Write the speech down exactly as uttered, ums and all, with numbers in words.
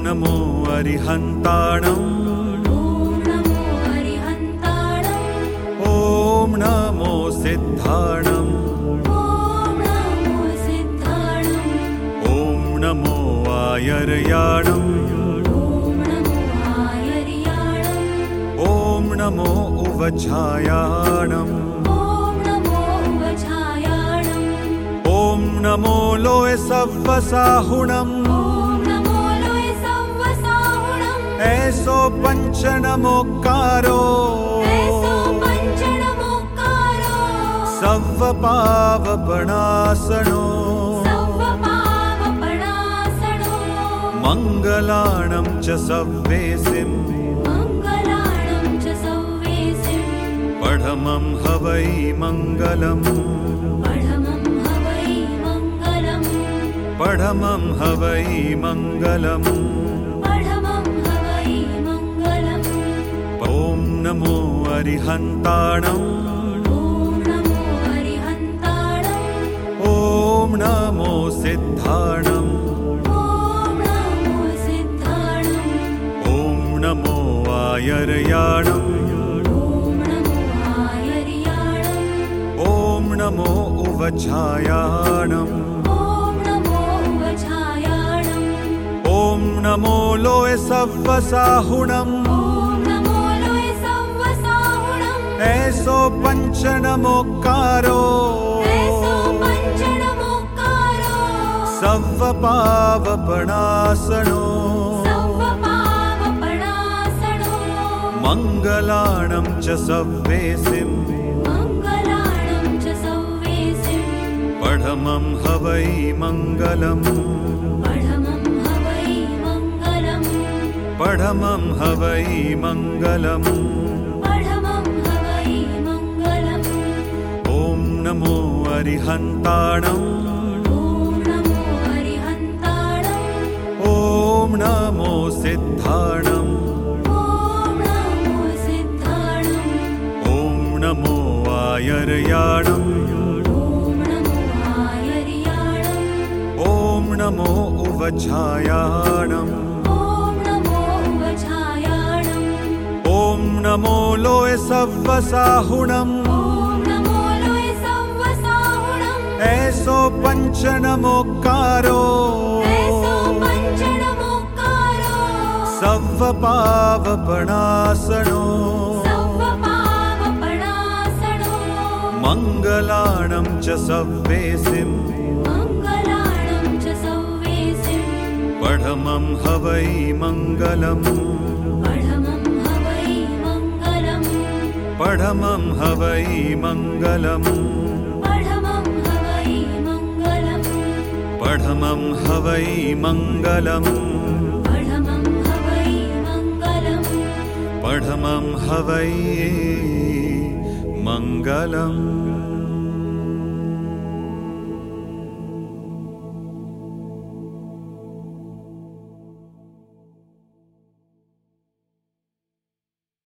नमो अरिहन्ताणम् ॐ नमो सिद्धाणम् ॐ नमो आयर्याणम् ॐ नमो उवछायाणम् ॐ नमो लोय सव्वसाहुणम् ऐसो पंचनमोक्कारो सव्वपावपणासनो मङ्गलाणं च सव्वेसिम् पठमं हवै मङ्गलम् पठमं हवै मङ्गलम् ॐ नमो अरिहन्ताणम् ॐ नमो सिद्धाणम् ॐ नमो आयर्याणम् ॐ नमो उवछायाणम् ॐ नमो लोय सव्वसाहुणम् ऐसो पंचनमोक्कारो सव्वपावपणासनो मङ्गलाणं च सव्वेसिम् पठमं हवै मङ्गलम् पठमं हवै मङ्गलम् ॐ नमो अरिहन्ताणम् ॐ नमो सिद्धाणम् ॐ नमो आयर्याणम् ॐ नमो उवछायाणम् ॐ नमो लोय सव्वसाहुणम् ऐसो पंचनमोक्कारो सव्वपावपणासनो मङ्गलाणं च सव्वेसिम् पठमं हवै मङ्गलम् पठमं हवै मङ्गलम् पठमं हवै मङ्गलम् पठमं हवै मङ्गलम्।